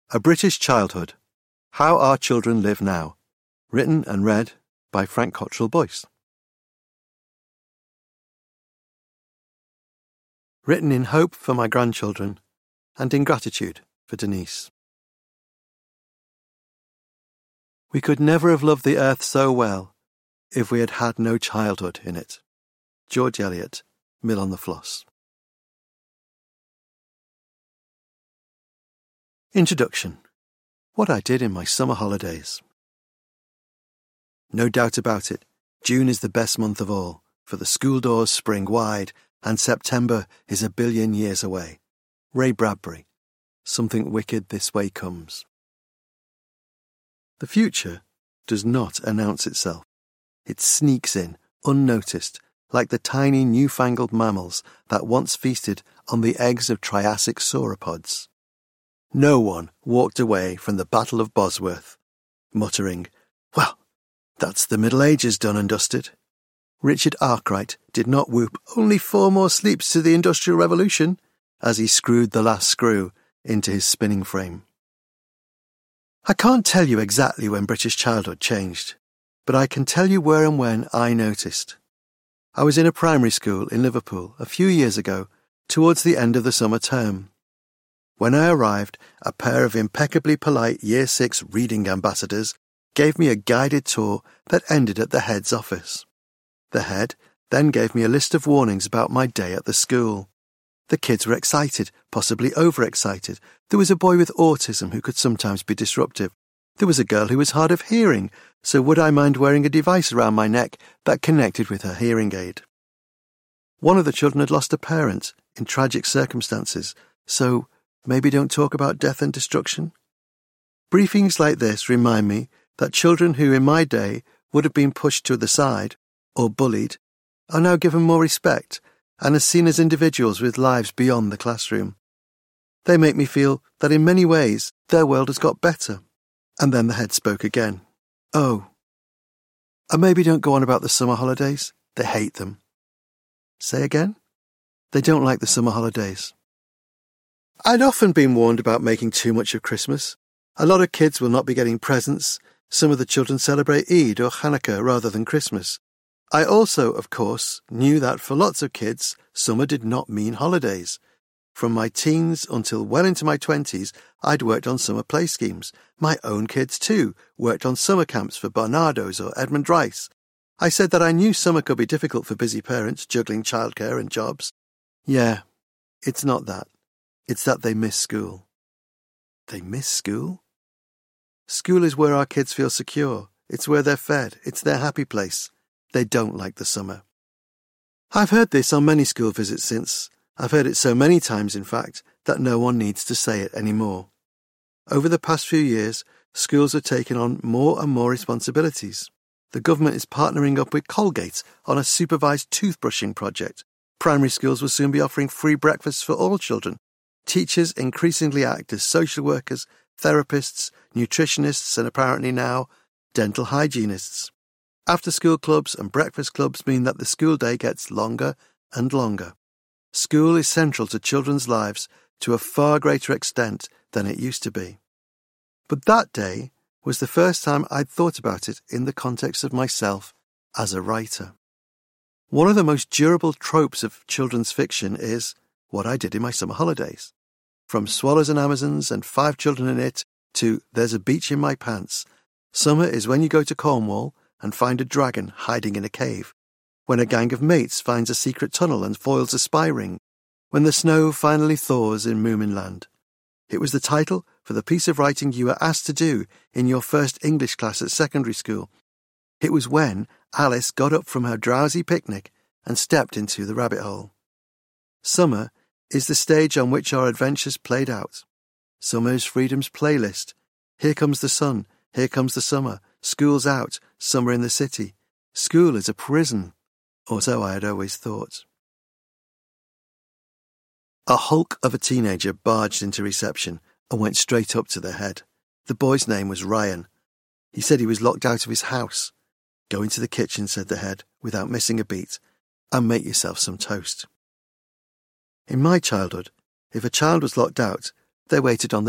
A British Childhood. How Our Children Live Now. Written and read by Frank Cottrell Boyce. Written in hope for my grandchildren and in gratitude for Denise. We could never have loved the earth so well if we had had no childhood in it. George Eliot, Mill on the Floss. Introduction. What I did in my summer holidays. No doubt about it, June is the best month of all, for the school doors spring wide and September is a billion years away. Ray Bradbury. Something wicked this way comes. The future does not announce itself. It sneaks in, unnoticed, like the tiny newfangled mammals that once feasted on the eggs of Triassic sauropods. No one walked away from the Battle of Bosworth, muttering, "Well, that's the Middle Ages done and dusted." Richard Arkwright did not whoop only 4 more sleeps to the Industrial Revolution as he screwed the last screw into his spinning frame. I can't tell you exactly when British childhood changed, but I can tell you where and when I noticed. I was in a primary school in Liverpool a few years ago, towards the end of the summer term. When I arrived, a pair of impeccably polite Year 6 reading ambassadors gave me a guided tour that ended at the head's office. The head then gave me a list of warnings about my day at the school. The kids were excited, possibly overexcited. There was a boy with autism who could sometimes be disruptive. There was a girl who was hard of hearing, so would I mind wearing a device around my neck that connected with her hearing aid? One of the children had lost a parent in tragic circumstances, so maybe don't talk about death and destruction. Briefings like this remind me that children who in my day would have been pushed to the side or bullied are now given more respect and are seen as individuals with lives beyond the classroom. They make me feel that in many ways their world has got better. And then the head spoke again. "Oh, and maybe don't go on about the summer holidays. They hate them." Say again? They don't like the summer holidays. I'd often been warned about making too much of Christmas. A lot of kids will not be getting presents. Some of the children celebrate Eid or Hanukkah rather than Christmas. I also, of course, knew that for lots of kids, summer did not mean holidays. From my teens until well into my 20s, I'd worked on summer play schemes. My own kids, too, worked on summer camps for Barnardo's or Edmund Rice. I said that I knew summer could be difficult for busy parents juggling childcare and jobs. Yeah, it's not that. It's that they miss school. They miss school? School is where our kids feel secure. It's where they're fed. It's their happy place. They don't like the summer. I've heard this on many school visits since. I've heard it so many times, in fact, that no one needs to say it anymore. Over the past few years, schools have taken on more and more responsibilities. The government is partnering up with Colgate on a supervised toothbrushing project. Primary schools will soon be offering free breakfasts for all children. Teachers increasingly act as social workers, therapists, nutritionists, and apparently now, dental hygienists. After-school clubs and breakfast clubs mean that the school day gets longer and longer. School is central to children's lives to a far greater extent than it used to be. But that day was the first time I'd thought about it in the context of myself as a writer. One of the most durable tropes of children's fiction is what I did in my summer holidays. From Swallows and Amazons and 5 Children in It to There's a Beach in My Pants, summer is when you go to Cornwall and find a dragon hiding in a cave, when a gang of mates finds a secret tunnel and foils a spy ring, when the snow finally thaws in Moominland. It was the title for the piece of writing you were asked to do in your first English class at secondary school. It was when Alice got up from her drowsy picnic and stepped into the rabbit hole. Summer is the stage on which our adventures played out. Summer is freedom's playlist. Here comes the sun, here comes the summer, school's out, summer in the city. School is a prison, or so I had always thought. A hulk of a teenager barged into reception and went straight up to the head. The boy's name was Ryan. He said he was locked out of his house. "Go into the kitchen," said the head, without missing a beat, "and make yourself some toast." In my childhood, if a child was locked out, they waited on the